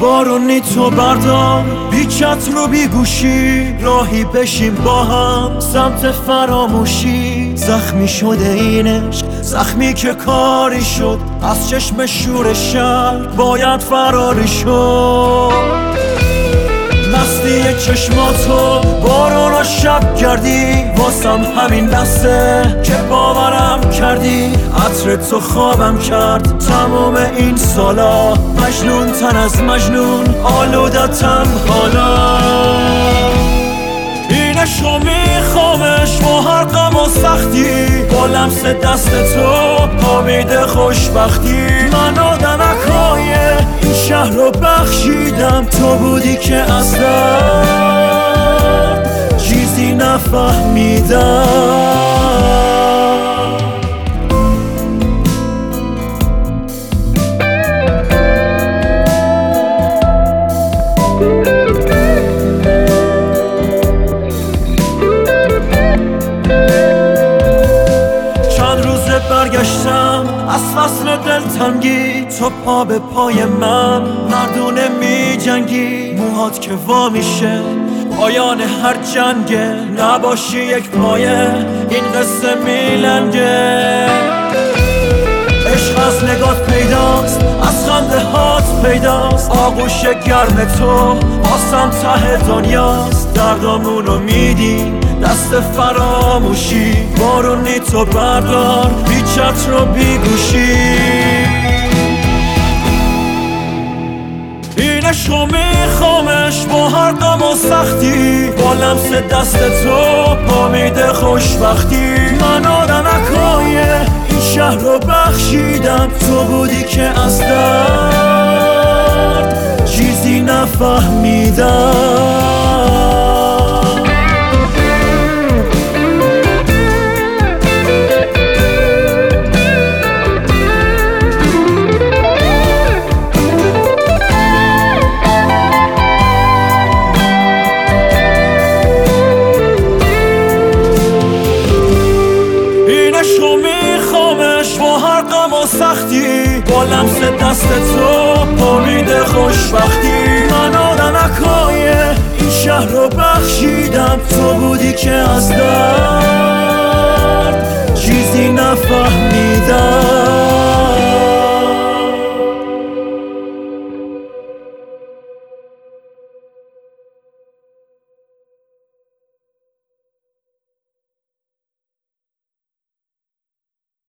بارونی تو بردار بی چتر رو بی گوشی، راهی بشیم با هم سمت فراموشی. زخمی شده این عشق، زخمی که کاری شد از چشم شور شهر باید فراری شد. مستی چشماتو بارون و شب کردی واسم همین بسته که باورم کردی. عطر تو خوابم کرد تمام این سالا، مجنون تن از مجنون آلودتم حالا. این عشقو میخوامش با هر غم و سختی، با لمس دست تو امید خوشبختی. من آدمکای این شهر رو بخشیدم، تو بودی که اصلا چیزی نفهمیدم. برگشتم از فصل دلتنگی، تو پا به پای من مردونه می جنگی. موهات که وا میشه پایان هر جنگه، نباشی یک پایه این قصه میلنگه. عشق از نگات پیداست، از خنده هات پیداست، آغوش گرم تو آسم ته دنیاست. دردامونو میدیم دست فراموشی، بارونی تو بردار بی چتر و بی گوشی. این عشقو میخوامش با هر غم و سختی، با لمس دست تو امید خوشبختی. من آدمکای این شهر رو بخشیدم، تو بودی که از درد چیزی نفهمیدم. عشقو میخوامش با هر غم و سختی، با لمس دست تو امید خوشبختی. من آدمکای این شهر رو بخشیدم، تو بودی که از درد چیزی نفهمیدم.